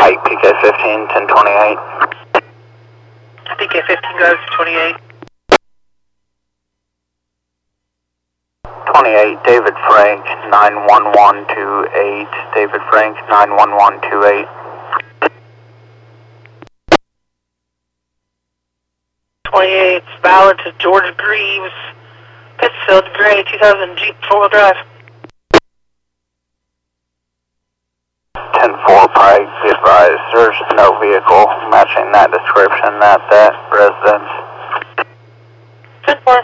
Height PK15, 1028. PK15 goes to 28. 28, David Frank, 91128. David Frank, 91128. 28, valid to George Greaves, Pittsfield Gray, 2000 Jeep 4-wheel drive. 10-4 Pike, be advised, there's no vehicle matching that description at that residence. 10-4.